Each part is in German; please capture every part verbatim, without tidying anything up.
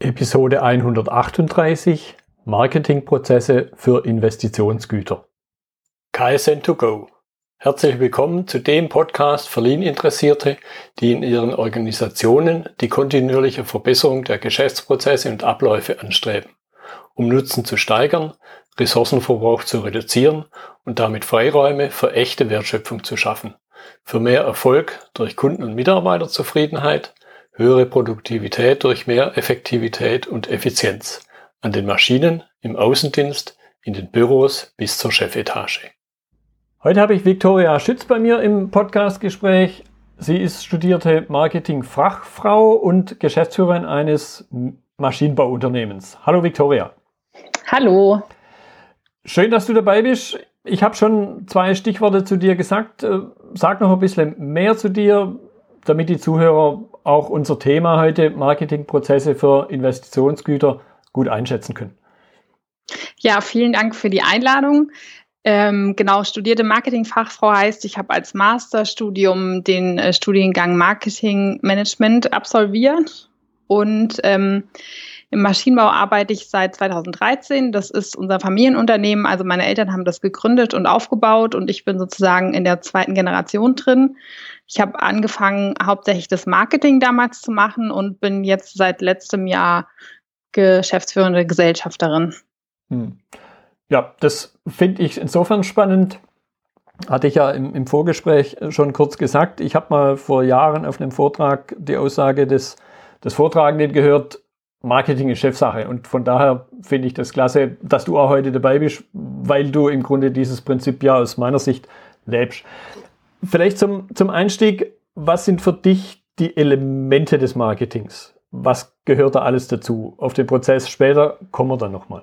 Episode hundertachtunddreißig Marketingprozesse für Investitionsgüter. K S N to go. Herzlich willkommen zu dem Podcast für Lean-Interessierte, die in ihren Organisationen die kontinuierliche Verbesserung der Geschäftsprozesse und Abläufe anstreben, um Nutzen zu steigern, Ressourcenverbrauch zu reduzieren und damit Freiräume für echte Wertschöpfung zu schaffen, für mehr Erfolg durch Kunden- und Mitarbeiterzufriedenheit, höhere Produktivität durch mehr Effektivität und Effizienz an den Maschinen, im Außendienst, in den Büros bis zur Chefetage. Heute habe ich Viktoria Schütz bei mir im Podcastgespräch. Sie ist studierte Marketing-Fachfrau und Geschäftsführerin eines Maschinenbauunternehmens. Hallo Viktoria. Hallo. Schön, dass du dabei bist. Ich habe schon zwei Stichworte zu dir gesagt. Sag noch ein bisschen mehr zu dir, damit die Zuhörer auch unser Thema heute, Marketingprozesse für Investitionsgüter, gut einschätzen können. Ja, vielen Dank für die Einladung. Ähm, genau, studierte Marketingfachfrau heißt, ich habe als Masterstudium den äh, Studiengang Marketingmanagement absolviert und ähm, im Maschinenbau arbeite ich seit zweitausenddreizehn. Das ist unser Familienunternehmen. Also meine Eltern haben das gegründet und aufgebaut und ich bin sozusagen in der zweiten Generation drin. Ich habe angefangen, hauptsächlich das Marketing damals zu machen und bin jetzt seit letztem Jahr geschäftsführende Gesellschafterin. Hm. Ja, das finde ich insofern spannend. Hatte ich ja im, im Vorgespräch schon kurz gesagt. Ich habe mal vor Jahren auf einem Vortrag die Aussage des, des Vortragenden gehört, Marketing ist Chefsache. Und von daher finde ich das klasse, dass du auch heute dabei bist, weil du im Grunde dieses Prinzip ja aus meiner Sicht lebst. Vielleicht zum, zum Einstieg, was sind für dich die Elemente des Marketings? Was gehört da alles dazu? Auf den Prozess später kommen wir dann nochmal.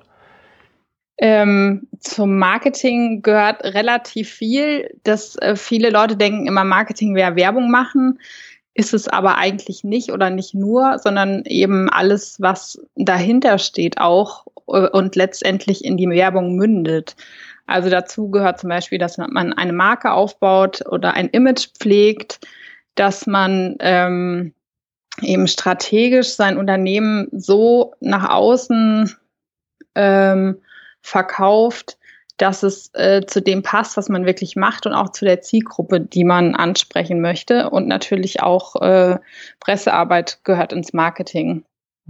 Ähm, zum Marketing gehört relativ viel, dass äh, viele Leute denken immer, Marketing wäre Werbung machen. Ist es aber eigentlich nicht oder nicht nur, sondern eben alles, was dahinter steht auch äh, und letztendlich in die Werbung mündet. Also dazu gehört zum Beispiel, dass man eine Marke aufbaut oder ein Image pflegt, dass man ähm, eben strategisch sein Unternehmen so nach außen ähm, verkauft, dass es äh, zu dem passt, was man wirklich macht und auch zu der Zielgruppe, die man ansprechen möchte. Und natürlich auch äh, Pressearbeit gehört ins Marketing.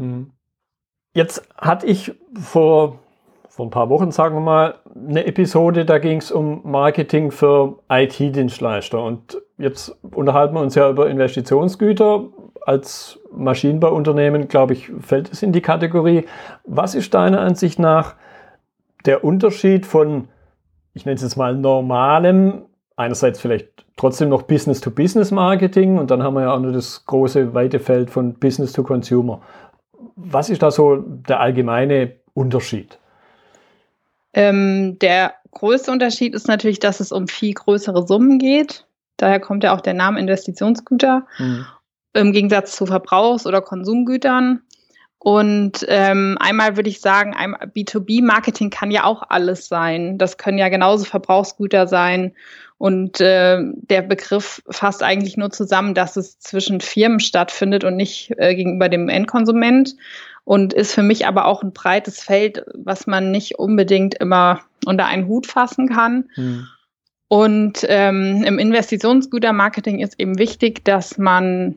Jetzt hatte ich vor, vor ein paar Wochen, sagen wir mal, eine Episode, da ging es um Marketing für I T-Dienstleister. Und jetzt unterhalten wir uns ja über Investitionsgüter. Als Maschinenbauunternehmen, glaube ich, fällt es in die Kategorie. Was ist deiner Ansicht nach der Unterschied von, ich nenne es jetzt mal normalem, einerseits vielleicht trotzdem noch Business-to-Business-Marketing und dann haben wir ja auch noch das große, weite Feld von Business-to-Consumer. Was ist da so der allgemeine Unterschied? Ähm, der größte Unterschied ist natürlich, dass es um viel größere Summen geht. Daher kommt ja auch der Name Investitionsgüter. Mhm. Im Gegensatz zu Verbrauchs- oder Konsumgütern. Und ähm, einmal würde ich sagen, B zwei B-Marketing kann ja auch alles sein. Das können ja genauso Verbrauchsgüter sein. Und äh, der Begriff fasst eigentlich nur zusammen, dass es zwischen Firmen stattfindet und nicht äh, gegenüber dem Endkonsument. Und ist für mich aber auch ein breites Feld, was man nicht unbedingt immer unter einen Hut fassen kann. Hm. Und ähm, im Investitionsgütermarketing ist eben wichtig, dass man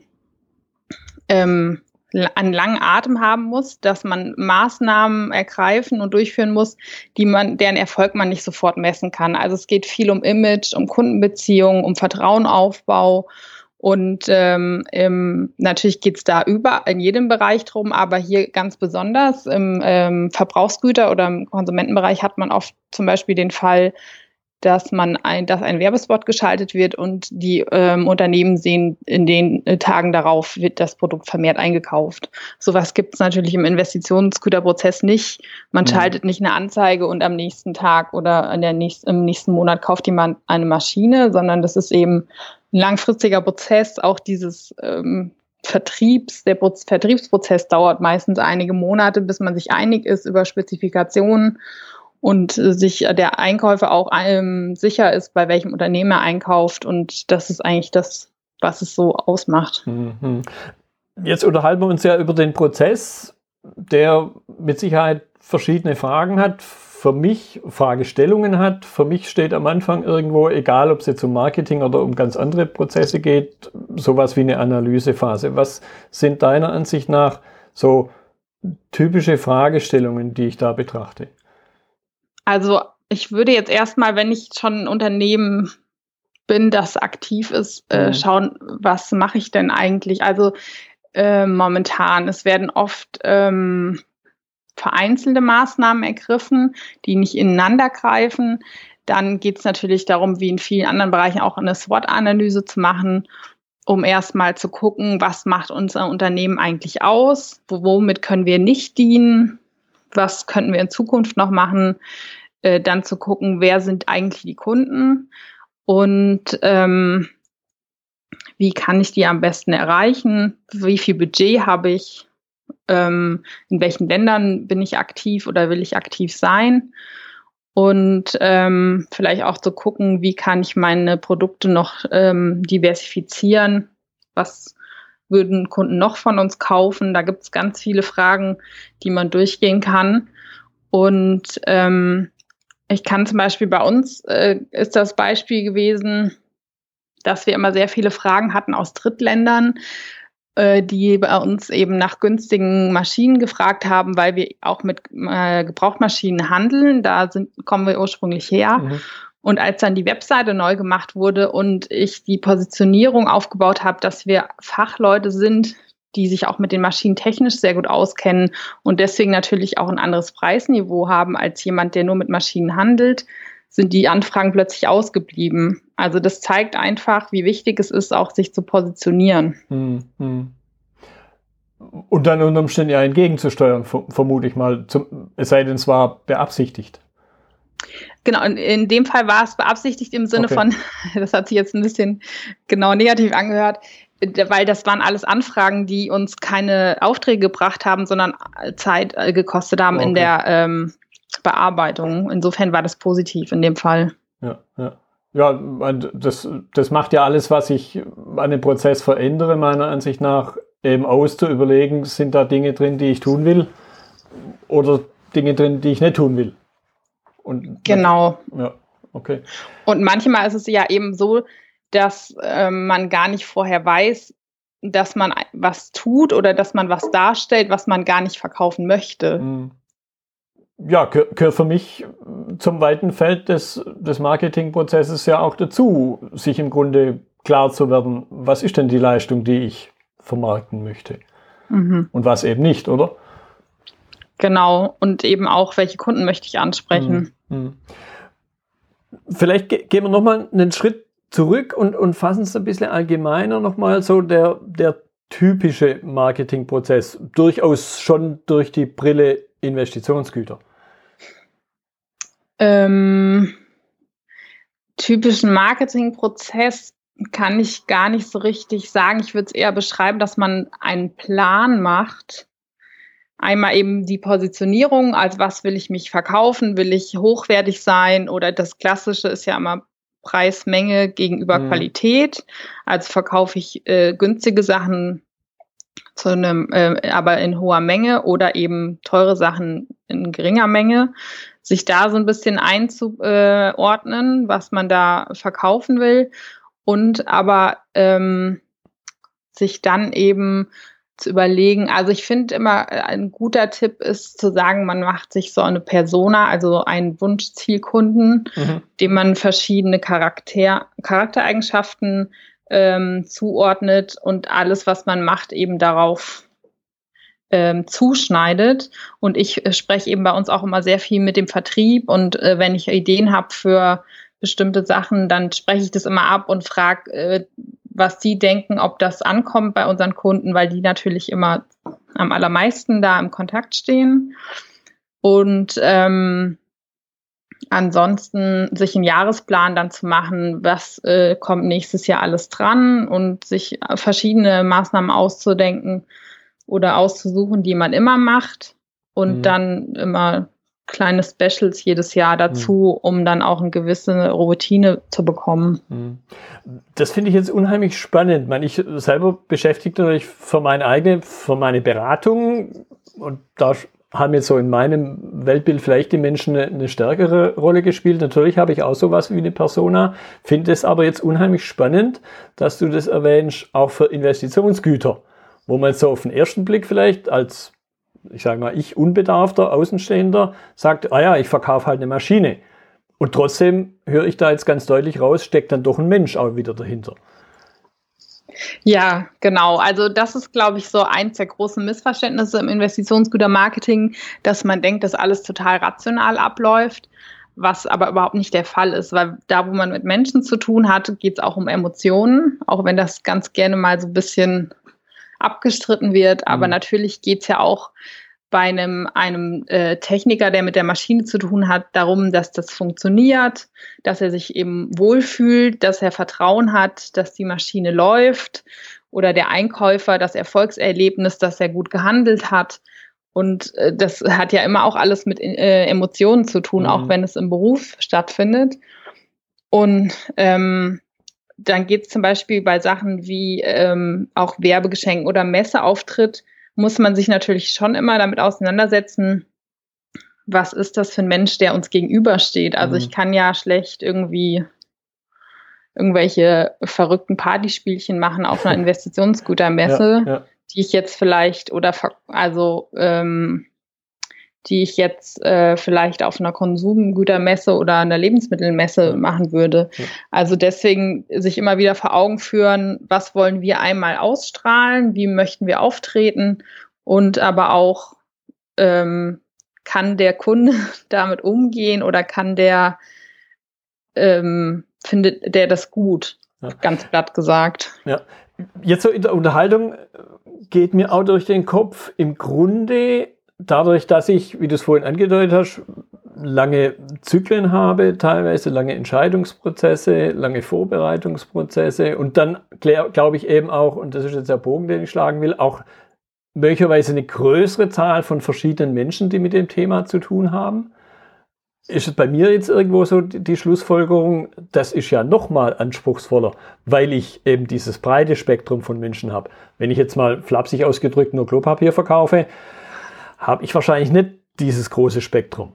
ähm, einen langen Atem haben muss, dass man Maßnahmen ergreifen und durchführen muss, die man, deren Erfolg man nicht sofort messen kann. Also es geht viel um Image, um Kundenbeziehungen, um Vertrauenaufbau und ähm, im, natürlich geht es da über in jedem Bereich drum, aber hier ganz besonders im ähm, Verbrauchsgüter- oder im Konsumentenbereich hat man oft zum Beispiel den Fall, dass man ein, dass ein Werbespot geschaltet wird und die ähm, Unternehmen sehen, in den äh, Tagen darauf wird das Produkt vermehrt eingekauft. Sowas gibt es natürlich im Investitionsgüterprozess nicht. Man mhm. schaltet nicht eine Anzeige und am nächsten Tag oder in der nächsten, im nächsten Monat kauft jemand eine Maschine, sondern das ist eben ein langfristiger Prozess. Auch dieses ähm, Vertriebs, der Pro- Vertriebsprozess dauert meistens einige Monate, bis man sich einig ist über Spezifikationen. Und sich der Einkäufer auch ähm, sicher ist, bei welchem Unternehmen er einkauft. Und das ist eigentlich das, was es so ausmacht. Jetzt unterhalten wir uns ja über den Prozess. der mit Sicherheit verschiedene Fragen hat, für mich Fragestellungen hat. Für mich steht am Anfang irgendwo, egal ob es jetzt um Marketing oder um ganz andere Prozesse geht, sowas wie eine Analysephase. Was sind deiner Ansicht nach so typische Fragestellungen, die ich da betrachte? Also ich würde jetzt erstmal, wenn ich schon ein Unternehmen bin, das aktiv ist, äh, schauen, was mache ich denn eigentlich? Also äh, momentan, es werden oft ähm, vereinzelte Maßnahmen ergriffen, die nicht ineinander greifen. Dann geht es natürlich darum, wie in vielen anderen Bereichen auch eine SWOT-Analyse zu machen, um erstmal zu gucken, was macht unser Unternehmen eigentlich aus, womit können wir nicht dienen, was könnten wir in Zukunft noch machen, äh, dann zu gucken, wer sind eigentlich die Kunden und ähm, wie kann ich die am besten erreichen, wie viel Budget habe ich, ähm, in welchen Ländern bin ich aktiv oder will ich aktiv sein und ähm, vielleicht auch zu gucken, wie kann ich meine Produkte noch ähm, diversifizieren, was würden Kunden noch von uns kaufen, da gibt es ganz viele Fragen, die man durchgehen kann und ähm, ich kann zum Beispiel bei uns, äh, ist das Beispiel gewesen, dass wir immer sehr viele Fragen hatten aus Drittländern, äh, die bei uns eben nach günstigen Maschinen gefragt haben, weil wir auch mit äh, Gebrauchtmaschinen handeln. Da sind, kommen wir ursprünglich her. Mhm. Und als dann die Webseite neu gemacht wurde und ich die Positionierung aufgebaut habe, dass wir Fachleute sind, die sich auch mit den Maschinen technisch sehr gut auskennen und deswegen natürlich auch ein anderes Preisniveau haben als jemand, der nur mit Maschinen handelt, sind die Anfragen plötzlich ausgeblieben. Also das zeigt einfach, wie wichtig es ist, auch sich zu positionieren. Hm, hm. Und dann unter Umständen ja entgegenzusteuern, vermute ich mal, zum, es sei denn, es war beabsichtigt. Genau, in, in dem Fall war es beabsichtigt im Sinne okay. von, das hat sich jetzt ein bisschen genau negativ angehört, weil das waren alles Anfragen, die uns keine Aufträge gebracht haben, sondern Zeit gekostet haben okay. in der ähm, Bearbeitung. Insofern war das positiv in dem Fall. Ja, ja. Ja, das, das macht ja alles, was ich an dem Prozess verändere, meiner Ansicht nach, eben aus zu überlegen, sind da Dinge drin, die ich tun will oder Dinge drin, die ich nicht tun will. Und genau. Ja, okay. Und manchmal ist es ja eben so, dass äh, man gar nicht vorher weiß, dass man was tut oder dass man was darstellt, was man gar nicht verkaufen möchte. Ja, gehört für mich zum weiten Feld des, des Marketingprozesses ja auch dazu, sich im Grunde klar zu werden, was ist denn die Leistung, die ich vermarkten möchte mhm. und was eben nicht, oder? Genau, und eben auch, welche Kunden möchte ich ansprechen. Mhm. Vielleicht ge- gehen wir nochmal einen Schritt zurück und, und fassen es ein bisschen allgemeiner nochmal so der, der typische Marketingprozess, durchaus schon durch die Brille Investitionsgüter. Ähm, typischen Marketingprozess kann ich gar nicht so richtig sagen. Ich würde es eher beschreiben, dass man einen Plan macht. Einmal eben die Positionierung, als was will ich mich verkaufen, will ich hochwertig sein oder das Klassische ist ja immer Preis-Menge gegenüber mhm. Qualität. Also verkaufe ich äh, günstige Sachen zu einem, äh, aber in hoher Menge oder eben teure Sachen in geringer Menge. Sich da so ein bisschen einzuordnen, was man da verkaufen will und aber ähm, sich dann eben zu überlegen, also ich finde immer, ein guter Tipp ist zu sagen, man macht sich so eine Persona, also einen Wunschzielkunden, mhm. dem man verschiedene Charakter, Charaktereigenschaften ähm, zuordnet und alles, was man macht, eben darauf ähm, zuschneidet. Und ich äh, spreche eben bei uns auch immer sehr viel mit dem Vertrieb und äh, wenn ich Ideen habe für bestimmte Sachen, dann spreche ich das immer ab und frage, äh, was die denken, ob das ankommt bei unseren Kunden, weil die natürlich immer am allermeisten da im Kontakt stehen. Und ähm, ansonsten sich einen Jahresplan dann zu machen, was äh, kommt nächstes Jahr alles dran und sich verschiedene Maßnahmen auszudenken oder auszusuchen, die man immer macht und mhm. dann immer kleine Specials jedes Jahr dazu, hm. um dann auch eine gewisse Routine zu bekommen. Das finde ich jetzt unheimlich spannend. Ich, meine, ich selber beschäftige natürlich für meine eigene, für meine Beratung, und da haben jetzt so in meinem Weltbild vielleicht die Menschen eine, eine stärkere Rolle gespielt. Natürlich habe ich auch sowas wie eine Persona, finde es aber jetzt unheimlich spannend, dass du das erwähnst, auch für Investitionsgüter, wo man so auf den ersten Blick vielleicht als, ich sage mal, ich unbedarfter Außenstehender sagt, ah ja, ich verkaufe halt eine Maschine. Und trotzdem höre ich da jetzt ganz deutlich raus, steckt dann doch ein Mensch auch wieder dahinter. Ja, genau. Also das ist, glaube ich, so eins der großen Missverständnisse im Investitionsgütermarketing, dass man denkt, dass alles total rational abläuft, was aber überhaupt nicht der Fall ist, weil da, wo man mit Menschen zu tun hat, geht es auch um Emotionen, auch wenn das ganz gerne mal so ein bisschen abgestritten wird. Aber mhm. natürlich geht es ja auch bei einem, einem äh, Techniker, der mit der Maschine zu tun hat, darum, dass das funktioniert, dass er sich eben wohlfühlt, dass er Vertrauen hat, dass die Maschine läuft, oder der Einkäufer, das Erfolgserlebnis, dass er gut gehandelt hat. Und äh, das hat ja immer auch alles mit äh, Emotionen zu tun, mhm. auch wenn es im Beruf stattfindet. Und ähm, dann geht es zum Beispiel bei Sachen wie ähm, auch Werbegeschenken oder Messeauftritt, muss man sich natürlich schon immer damit auseinandersetzen, was ist das für ein Mensch, der uns gegenübersteht. Also mhm. ich kann ja schlecht irgendwie irgendwelche verrückten Partyspielchen machen auf einer Investitionsgütermesse, ja, ja. die ich jetzt vielleicht oder also ähm, die ich jetzt äh, vielleicht auf einer Konsumgütermesse oder einer Lebensmittelmesse ja. machen würde. Ja. Also deswegen sich immer wieder vor Augen führen, was wollen wir einmal ausstrahlen, wie möchten wir auftreten, und aber auch, ähm, kann der Kunde damit umgehen oder kann der, ähm, findet der das gut, ja. ganz platt gesagt. Ja. Jetzt so in der Unterhaltung geht mir auch durch den Kopf, im Grunde dadurch, dass ich, wie du es vorhin angedeutet hast, lange Zyklen habe, teilweise lange Entscheidungsprozesse, lange Vorbereitungsprozesse und dann glaube ich eben auch, und das ist jetzt der Bogen, den ich schlagen will, auch möglicherweise eine größere Zahl von verschiedenen Menschen, die mit dem Thema zu tun haben. Ist es bei mir jetzt irgendwo so die, die Schlussfolgerung, das ist ja noch mal anspruchsvoller, weil ich eben dieses breite Spektrum von Menschen habe. Wenn ich jetzt mal flapsig ausgedrückt nur Klopapier verkaufe, habe ich wahrscheinlich nicht dieses große Spektrum.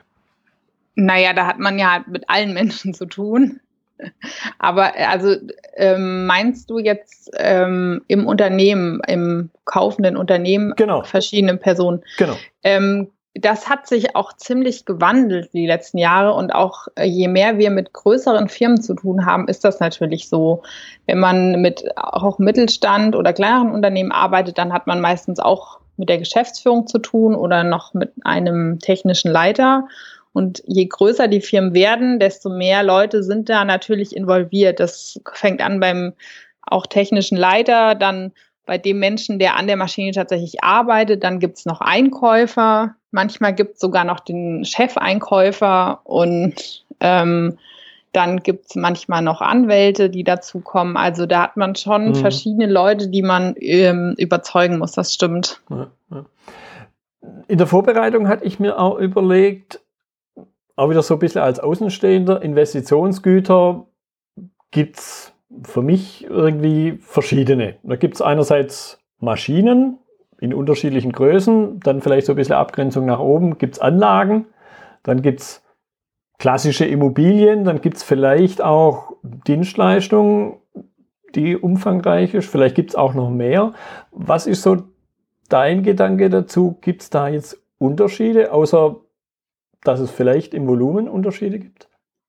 Naja, da hat man ja mit allen Menschen zu tun. Aber also ähm, meinst du jetzt ähm, im Unternehmen, im kaufenden Unternehmen, genau. verschiedene Personen? Genau. Ähm, das hat sich auch ziemlich gewandelt die letzten Jahre, und auch äh, je mehr wir mit größeren Firmen zu tun haben, ist das natürlich so. Wenn man mit auch Mittelstand oder kleineren Unternehmen arbeitet, dann hat man meistens auch mit der Geschäftsführung zu tun oder noch mit einem technischen Leiter. Und je größer die Firmen werden, desto mehr Leute sind da natürlich involviert. Das fängt an beim auch technischen Leiter, dann bei dem Menschen, der an der Maschine tatsächlich arbeitet. Dann gibt es noch Einkäufer. Manchmal gibt es sogar noch den Chefeinkäufer. Und ähm, dann gibt es manchmal noch Anwälte, die dazukommen. Also da hat man schon mhm. verschiedene Leute, die man ähm, überzeugen muss. Das stimmt. Ja, ja. In der Vorbereitung hatte ich mir auch überlegt, auch wieder so ein bisschen als Außenstehender, Investitionsgüter gibt es für mich irgendwie verschiedene. Da gibt es einerseits Maschinen in unterschiedlichen Größen, dann vielleicht so ein bisschen Abgrenzung nach oben, gibt es Anlagen, dann gibt es klassische Immobilien, dann gibt es vielleicht auch Dienstleistungen, die umfangreich ist, vielleicht gibt es auch noch mehr. Was ist so dein Gedanke dazu? Gibt es da jetzt Unterschiede, außer dass es vielleicht im Volumen Unterschiede gibt?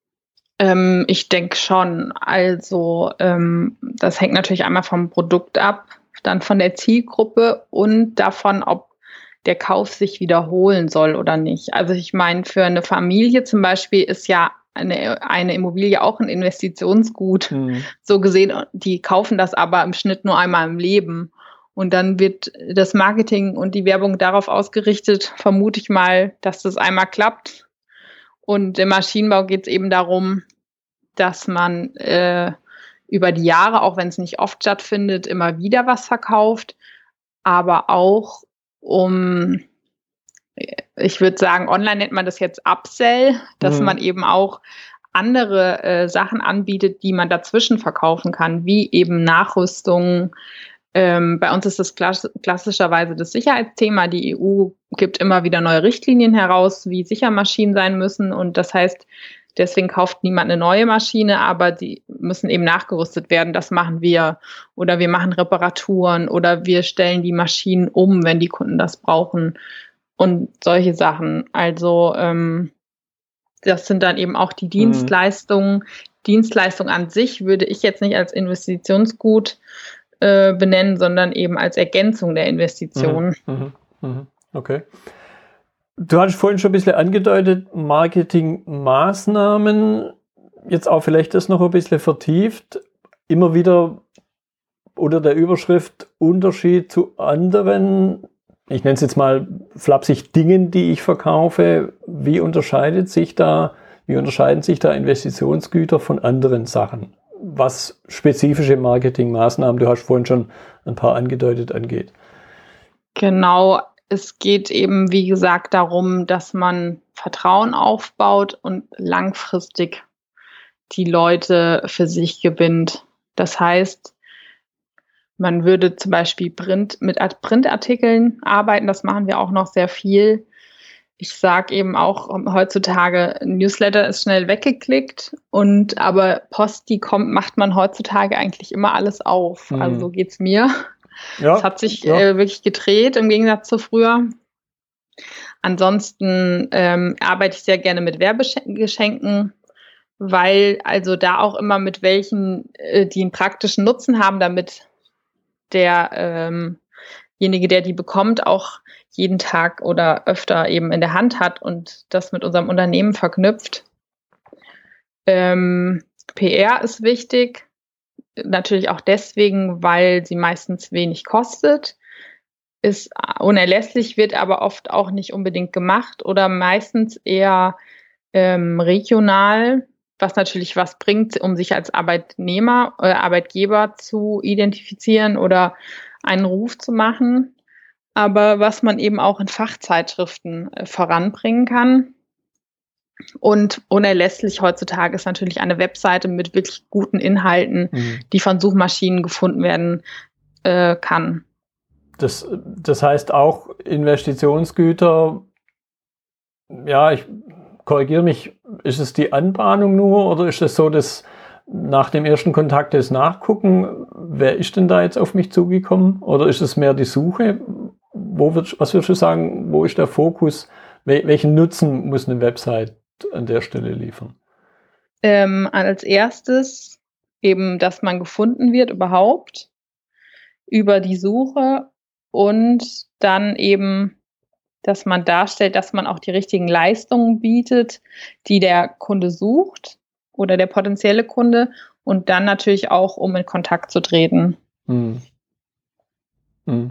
Ähm, ich denke schon. Also ähm, das hängt natürlich einmal vom Produkt ab, dann von der Zielgruppe und davon, ob der Kauf sich wiederholen soll oder nicht. Also ich meine, für eine Familie zum Beispiel ist ja eine, eine Immobilie auch ein Investitionsgut. Mhm. So gesehen, die kaufen das aber im Schnitt nur einmal im Leben. Und dann wird das Marketing und die Werbung darauf ausgerichtet, vermute ich mal, dass das einmal klappt. Und im Maschinenbau geht es eben darum, dass man äh, über die Jahre, auch wenn es nicht oft stattfindet, immer wieder was verkauft, aber auch um ich würde sagen, online nennt man das jetzt Upsell, dass mhm. man eben auch andere äh, Sachen anbietet, die man dazwischen verkaufen kann, wie eben Nachrüstung. Ähm, bei uns ist das klass- klassischerweise das Sicherheitsthema. Die E U gibt immer wieder neue Richtlinien heraus, wie sicher Maschinen sein müssen. Und das heißt, deswegen kauft niemand eine neue Maschine, aber die müssen eben nachgerüstet werden. Das machen wir. Oder wir machen Reparaturen oder wir stellen die Maschinen um, wenn die Kunden das brauchen. Und solche Sachen. Also ähm, das sind dann eben auch die Dienstleistungen. Mhm. Dienstleistung an sich würde ich jetzt nicht als Investitionsgut äh, benennen, sondern eben als Ergänzung der Investition. Mhm. Mhm. Okay. Du hattest vorhin schon ein bisschen angedeutet, Marketingmaßnahmen, jetzt auch vielleicht das noch ein bisschen vertieft, immer wieder unter der Überschrift Unterschied zu anderen, ich nenne es jetzt mal flapsig, Dingen, die ich verkaufe. Wie unterscheidet sich da, wie unterscheiden sich da Investitionsgüter von anderen Sachen, was spezifische Marketingmaßnahmen, du hast vorhin schon ein paar angedeutet, angeht? Genau, es geht eben, wie gesagt, darum, dass man Vertrauen aufbaut und langfristig die Leute für sich gewinnt. Das heißt, man würde zum Beispiel Print, mit Printartikeln arbeiten, das machen wir auch noch sehr viel. Ich sage eben auch heutzutage, Newsletter ist schnell weggeklickt, und aber Post, die kommt, macht man heutzutage eigentlich immer alles auf. Mhm. Also so geht's mir. Ja, es hat sich ja. äh, wirklich gedreht im Gegensatz zu früher. Ansonsten ähm, arbeite ich sehr gerne mit Werbegeschenken, weil also da auch immer mit welchen, äh, die einen praktischen Nutzen haben, damit derjenige, ähm der die bekommt, auch jeden Tag oder öfter eben in der Hand hat und das mit unserem Unternehmen verknüpft. Ähm, P R ist wichtig, natürlich auch deswegen, weil sie meistens wenig kostet, ist unerlässlich, wird aber oft auch nicht unbedingt gemacht oder meistens eher ähm, regional, was natürlich was bringt, um sich als Arbeitnehmer oder äh, Arbeitgeber zu identifizieren oder einen Ruf zu machen, aber was man eben auch in Fachzeitschriften äh, voranbringen kann. Und unerlässlich heutzutage ist natürlich eine Webseite mit wirklich guten Inhalten, mhm. die von Suchmaschinen gefunden werden äh, kann. Das, das heißt auch Investitionsgüter, ja, ich korrigiere mich, ist es die Anbahnung nur oder ist es so, dass nach dem ersten Kontakt das Nachgucken, wer ist denn da jetzt auf mich zugekommen? Oder ist es mehr die Suche? Wo wird, was würdest du sagen, wo ist der Fokus? Wel- welchen Nutzen muss eine Website an der Stelle liefern? Ähm, als erstes eben, dass man gefunden wird überhaupt über die Suche und dann eben, dass man darstellt, dass man auch die richtigen Leistungen bietet, die der Kunde sucht oder der potenzielle Kunde, und dann natürlich auch, um in Kontakt zu treten. Hm. Hm.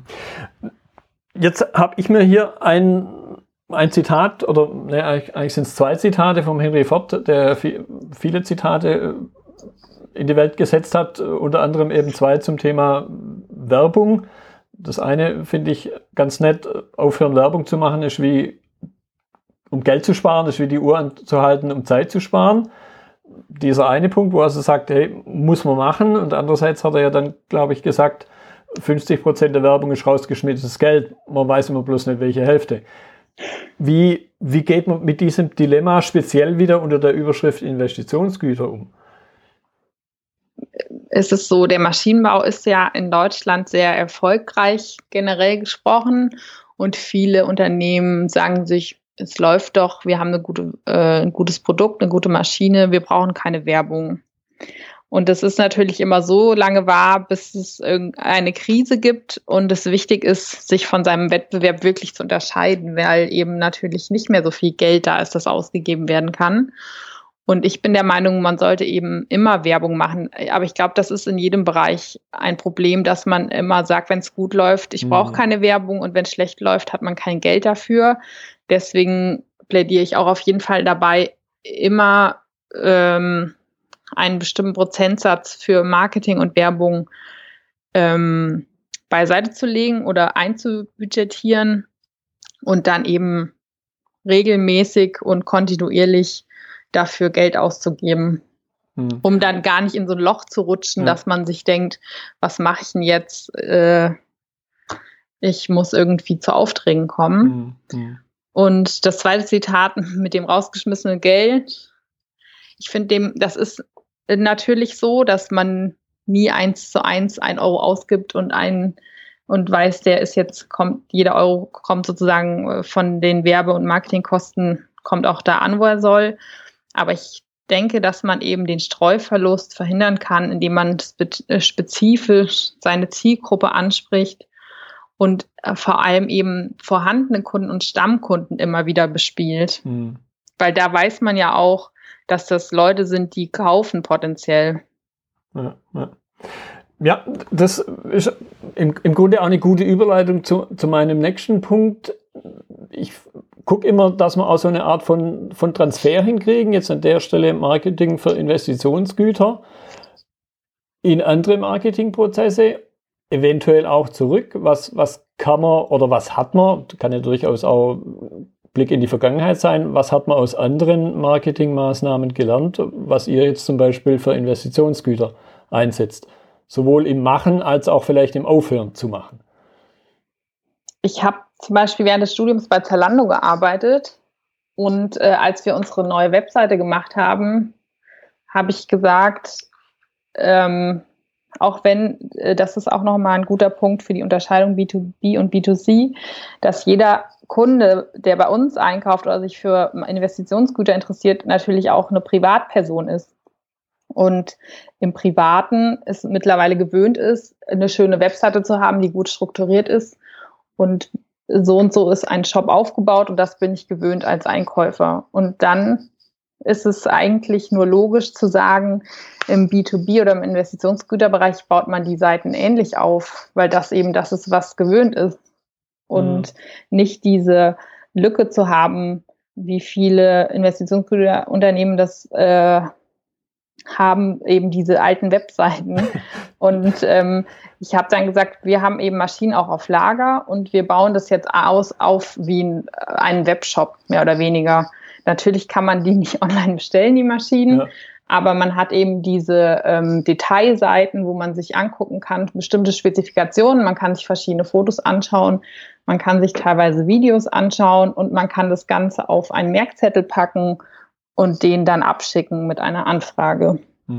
Jetzt habe ich mir hier ein, ein Zitat, oder ne, eigentlich sind es zwei Zitate vom Henry Ford, der viel, viele Zitate in die Welt gesetzt hat, unter anderem eben zwei zum Thema Werbung. Das eine finde ich ganz nett, aufhören Werbung zu machen, ist wie, um Geld zu sparen, ist wie die Uhr anzuhalten, um Zeit zu sparen. Dieser eine Punkt, wo er also sagt, hey, muss man machen. Und andererseits hat er ja dann, glaube ich, gesagt, fünfzig Prozent der Werbung ist rausgeschmissenes Geld. Man weiß immer bloß nicht, welche Hälfte. Wie, wie geht man mit diesem Dilemma speziell wieder unter der Überschrift Investitionsgüter um? Es ist so, der Maschinenbau ist ja in Deutschland sehr erfolgreich generell gesprochen und viele Unternehmen sagen sich, es läuft doch, wir haben eine gute, äh, ein gutes Produkt, eine gute Maschine, wir brauchen keine Werbung. Und das ist natürlich immer so lange wahr, bis es eine Krise gibt und es wichtig ist, sich von seinem Wettbewerb wirklich zu unterscheiden, weil eben natürlich nicht mehr so viel Geld da ist, das ausgegeben werden kann. Und ich bin der Meinung, man sollte eben immer Werbung machen. Aber ich glaube, das ist in jedem Bereich ein Problem, dass man immer sagt, wenn es gut läuft, ich brauche keine Werbung, und wenn es schlecht läuft, hat man kein Geld dafür. Deswegen plädiere ich auch auf jeden Fall dabei, immer ähm, einen bestimmten Prozentsatz für Marketing und Werbung ähm, beiseite zu legen oder einzubudgetieren und dann eben regelmäßig und kontinuierlich dafür Geld auszugeben, hm. um dann gar nicht in so ein Loch zu rutschen, ja. dass man sich denkt, was mache ich denn jetzt? Äh, ich muss irgendwie zu Aufträgen kommen. Hm. Hm. Und das zweite Zitat mit dem rausgeschmissenen Geld, ich finde, dem, das ist natürlich so, dass man nie eins zu eins ein Euro ausgibt und ein und weiß, der ist jetzt, kommt, jeder Euro kommt sozusagen von den Werbe- und Marketingkosten, kommt auch da an, wo er soll. Aber ich denke, dass man eben den Streuverlust verhindern kann, indem man spe- spezifisch seine Zielgruppe anspricht und vor allem eben vorhandene Kunden und Stammkunden immer wieder bespielt. Mhm. Weil da weiß man ja auch, dass das Leute sind, die kaufen potenziell. Ja, ja. ja das ist im, im Grunde auch eine gute Überleitung zu, zu meinem nächsten Punkt. Ich gucke immer, dass wir auch so eine Art von, von Transfer hinkriegen, jetzt an der Stelle Marketing für Investitionsgüter in andere Marketingprozesse, eventuell auch zurück. Was, was kann man oder was hat man, kann ja durchaus auch Blick in die Vergangenheit sein, was hat man aus anderen Marketingmaßnahmen gelernt, was ihr jetzt zum Beispiel für Investitionsgüter einsetzt, sowohl im Machen als auch vielleicht im Aufhören zu machen? Ich habe zum Beispiel während des Studiums bei Zalando gearbeitet und äh, als wir unsere neue Webseite gemacht haben, habe ich gesagt, ähm, auch wenn, äh, das ist auch nochmal ein guter Punkt für die Unterscheidung B zwei B und B zwei C, dass jeder Kunde, der bei uns einkauft oder sich für Investitionsgüter interessiert, natürlich auch eine Privatperson ist. Und im Privaten es mittlerweile gewöhnt ist, eine schöne Webseite zu haben, die gut strukturiert ist. Und so und so ist ein Shop aufgebaut und das bin ich gewöhnt als Einkäufer. Und dann ist es eigentlich nur logisch zu sagen, im B zwei B oder im Investitionsgüterbereich baut man die Seiten ähnlich auf, weil das eben das ist, was gewöhnt ist. Und mhm. nicht diese Lücke zu haben, wie viele Investitionsgüterunternehmen das äh, haben, eben diese alten Webseiten. Und ähm, ich habe dann gesagt, wir haben eben Maschinen auch auf Lager und wir bauen das jetzt aus auf wie ein, einen Webshop, mehr oder weniger. Natürlich kann man die nicht online bestellen, die Maschinen, ja. aber man hat eben diese ähm, Detailseiten, wo man sich angucken kann, bestimmte Spezifikationen, man kann sich verschiedene Fotos anschauen, man kann sich teilweise Videos anschauen und man kann das Ganze auf einen Merkzettel packen und den dann abschicken mit einer Anfrage.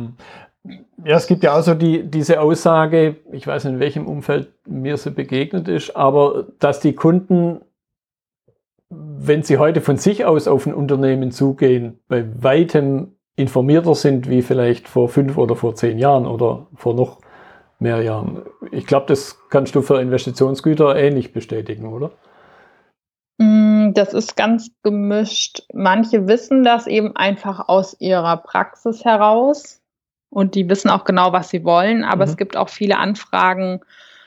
Ja, es gibt ja auch so die, diese Aussage, ich weiß nicht, in welchem Umfeld mir sie begegnet ist, aber dass die Kunden, wenn sie heute von sich aus auf ein Unternehmen zugehen, bei weitem informierter sind wie vielleicht vor fünf oder vor zehn Jahren oder vor noch mehr Jahren. Ich glaube, das kannst du für Investitionsgüter ähnlich bestätigen, oder? Das ist ganz gemischt. Manche wissen das eben einfach aus ihrer Praxis heraus und die wissen auch genau, was sie wollen, aber mhm. es gibt auch viele Anfragen,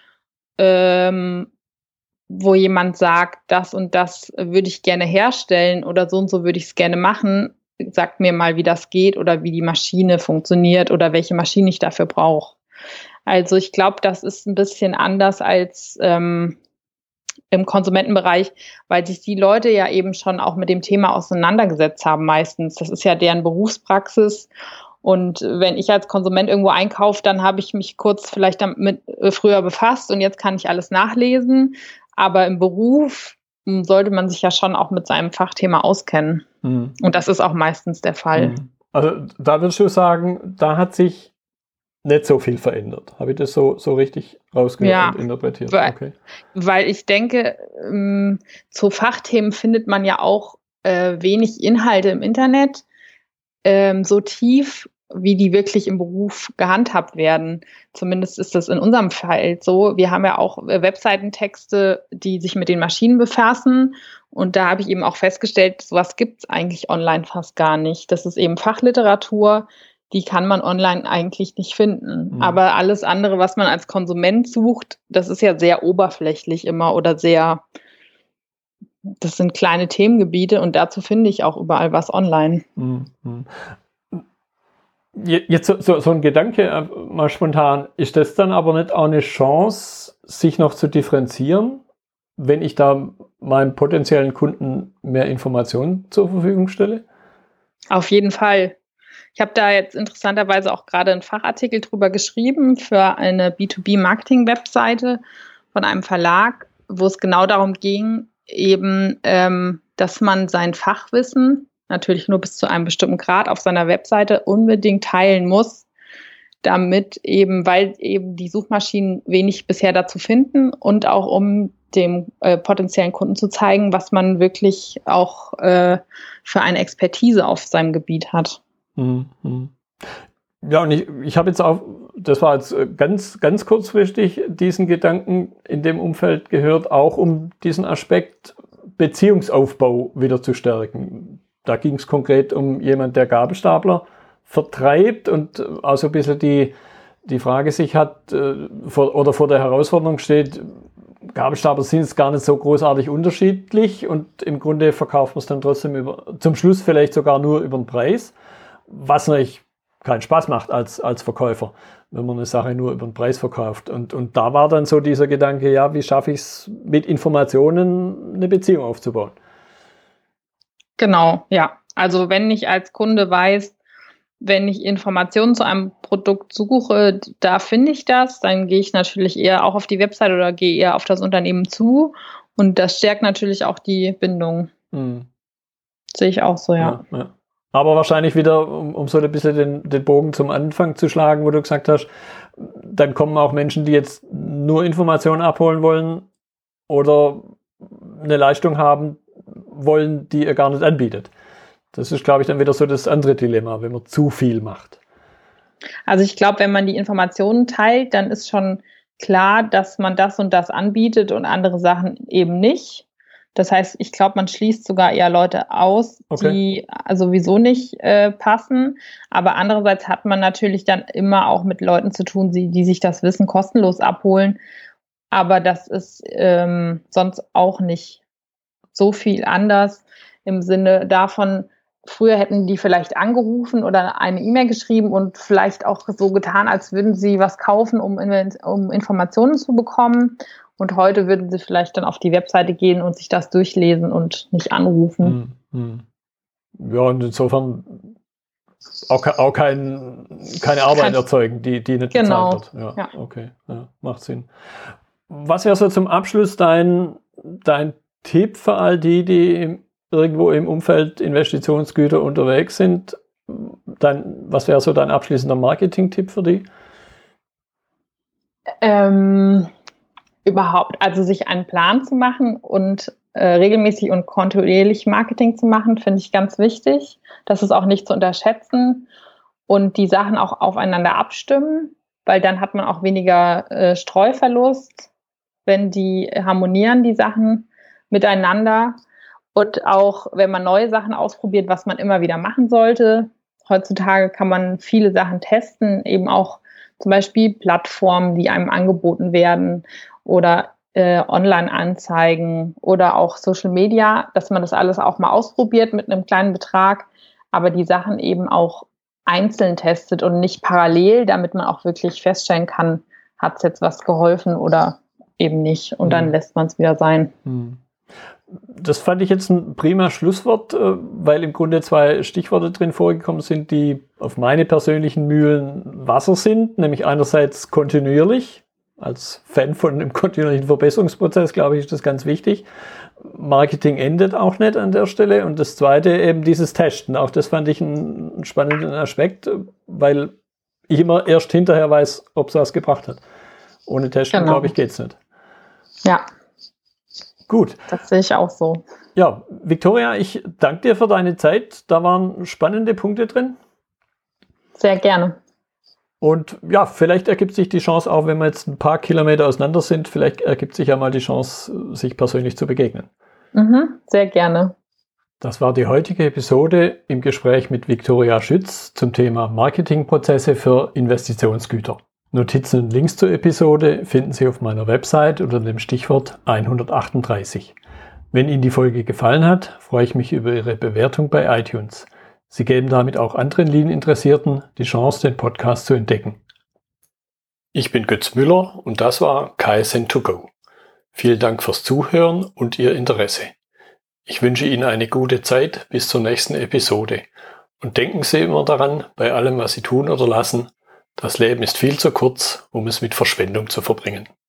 ähm, wo jemand sagt, das und das würde ich gerne herstellen oder so und so würde ich es gerne machen. Sagt mir mal, wie das geht oder wie die Maschine funktioniert oder welche Maschine ich dafür brauche. Also ich glaube, das ist ein bisschen anders als ähm, im Konsumentenbereich, weil sich die Leute ja eben schon auch mit dem Thema auseinandergesetzt haben meistens. Das ist ja deren Berufspraxis. Und wenn ich als Konsument irgendwo einkaufe, dann habe ich mich kurz vielleicht damit früher befasst und jetzt kann ich alles nachlesen. Aber im Beruf sollte man sich ja schon auch mit seinem Fachthema auskennen. Mhm. Und das ist auch meistens der Fall. Also da würdest du sagen, da hat sich nicht so viel verändert. Habe ich das so, so richtig rausgehört ja, und interpretiert? Weil, okay. weil ich denke, ähm, zu Fachthemen findet man ja auch äh, wenig Inhalte im Internet, ähm, so tief, wie die wirklich im Beruf gehandhabt werden. Zumindest ist das in unserem Fall so. Wir haben ja auch äh, Webseitentexte, die sich mit den Maschinen befassen. Und da habe ich eben auch festgestellt, sowas gibt es eigentlich online fast gar nicht. Das ist eben Fachliteratur, die kann man online eigentlich nicht finden. Mhm. Aber alles andere, was man als Konsument sucht, das ist ja sehr oberflächlich immer oder sehr, das sind kleine Themengebiete und dazu finde ich auch überall was online. Mhm. Jetzt so, so, so ein Gedanke, mal spontan, ist das dann aber nicht auch eine Chance, sich noch zu differenzieren, wenn ich da meinem potenziellen Kunden mehr Informationen zur Verfügung stelle? Auf jeden Fall. Ich habe da jetzt interessanterweise auch gerade einen Fachartikel drüber geschrieben für eine B zwei B-Marketing-Webseite von einem Verlag, wo es genau darum ging, eben, ähm, dass man sein Fachwissen natürlich nur bis zu einem bestimmten Grad auf seiner Webseite unbedingt teilen muss, damit eben, weil eben die Suchmaschinen wenig bisher dazu finden und auch um dem äh, potenziellen Kunden zu zeigen, was man wirklich auch äh, für eine Expertise auf seinem Gebiet hat. Mhm. Ja, und ich, ich habe jetzt auch, das war jetzt ganz, ganz kurzfristig, diesen Gedanken in dem Umfeld gehört, auch um diesen Aspekt Beziehungsaufbau wieder zu stärken. Da ging es konkret um jemand, der Gabelstapler vertreibt und also ein bisschen die, die Frage sich hat äh, vor, oder vor der Herausforderung steht, Gabelstapler sind jetzt gar nicht so großartig unterschiedlich und im Grunde verkauft man es dann trotzdem über, zum Schluss vielleicht sogar nur über den Preis, was natürlich keinen Spaß macht als, als Verkäufer, wenn man eine Sache nur über den Preis verkauft. Und, und da war dann so dieser Gedanke, ja, wie schaffe ich es, mit Informationen eine Beziehung aufzubauen? Genau, ja. Also wenn ich als Kunde weiß, wenn ich Informationen zu einem Produkt suche, da finde ich das, dann gehe ich natürlich eher auch auf die Website oder gehe eher auf das Unternehmen zu. Und das stärkt natürlich auch die Bindung. Hm. Sehe ich auch so, ja. ja, ja. Aber wahrscheinlich wieder, um, um so ein bisschen den, den Bogen zum Anfang zu schlagen, wo du gesagt hast, dann kommen auch Menschen, die jetzt nur Informationen abholen wollen oder eine Leistung haben wollen, die ihr gar nicht anbietet. Das ist, glaube ich, dann wieder so das andere Dilemma, wenn man zu viel macht. Also ich glaube, wenn man die Informationen teilt, dann ist schon klar, dass man das und das anbietet und andere Sachen eben nicht. Das heißt, ich glaube, man schließt sogar eher Leute aus, okay, die sowieso nicht äh, passen. Aber andererseits hat man natürlich dann immer auch mit Leuten zu tun, die, die sich das Wissen kostenlos abholen. Aber das ist ähm, sonst auch nicht so viel anders im Sinne davon, früher hätten die vielleicht angerufen oder eine E-Mail geschrieben und vielleicht auch so getan, als würden sie was kaufen, um, um Informationen zu bekommen. Und heute würden sie vielleicht dann auf die Webseite gehen und sich das durchlesen und nicht anrufen. Hm, hm. Ja, und insofern auch, auch kein, keine Arbeit kein, erzeugen, die, die nicht genau, bezahlt wird. Ja, ja. Okay, ja, macht Sinn. Was wäre so zum Abschluss dein, dein Tipp für all die, die irgendwo im Umfeld Investitionsgüter unterwegs sind? Dein, was wäre so dein abschließender Marketing-Tipp für die? Ähm... Überhaupt, also sich einen Plan zu machen und äh, regelmäßig und kontinuierlich Marketing zu machen, finde ich ganz wichtig. Das ist auch nicht zu unterschätzen und die Sachen auch aufeinander abstimmen, weil dann hat man auch weniger äh, Streuverlust, wenn die harmonieren, die Sachen miteinander. Und auch, wenn man neue Sachen ausprobiert, was man immer wieder machen sollte. Heutzutage kann man viele Sachen testen, eben auch zum Beispiel Plattformen, die einem angeboten werden oder äh, Online-Anzeigen oder auch Social Media, dass man das alles auch mal ausprobiert mit einem kleinen Betrag, aber die Sachen eben auch einzeln testet und nicht parallel, damit man auch wirklich feststellen kann, hat es jetzt was geholfen oder eben nicht. Und dann lässt man es wieder sein. Das fand ich jetzt ein prima Schlusswort, weil im Grunde zwei Stichworte drin vorgekommen sind, die auf meine persönlichen Mühlen Wasser sind, nämlich einerseits kontinuierlich. Als Fan von einem kontinuierlichen Verbesserungsprozess, glaube ich, ist das ganz wichtig. Marketing endet auch nicht an der Stelle. Und das Zweite eben dieses Testen. Auch das fand ich einen spannenden Aspekt, weil ich immer erst hinterher weiß, ob es was gebracht hat. Ohne Testen, genau, glaube ich, geht's nicht. Ja. Gut. Das sehe ich auch so. Ja, Viktoria, ich danke dir für deine Zeit. Da waren spannende Punkte drin. Sehr gerne. Und ja, vielleicht ergibt sich die Chance auch, wenn wir jetzt ein paar Kilometer auseinander sind, vielleicht ergibt sich ja mal die Chance, sich persönlich zu begegnen. Mhm, sehr gerne. Das war die heutige Episode im Gespräch mit Viktoria Schütz zum Thema Marketingprozesse für Investitionsgüter. Notizen und Links zur Episode finden Sie auf meiner Website unter dem Stichwort hundertachtunddreißig. Wenn Ihnen die Folge gefallen hat, freue ich mich über Ihre Bewertung bei iTunes. Sie geben damit auch anderen Lean-Interessierten die Chance, den Podcast zu entdecken. Ich bin Götz Müller und das war K S N to go. Vielen Dank fürs Zuhören und Ihr Interesse. Ich wünsche Ihnen eine gute Zeit bis zur nächsten Episode. Und denken Sie immer daran, bei allem, was Sie tun oder lassen, das Leben ist viel zu kurz, um es mit Verschwendung zu verbringen.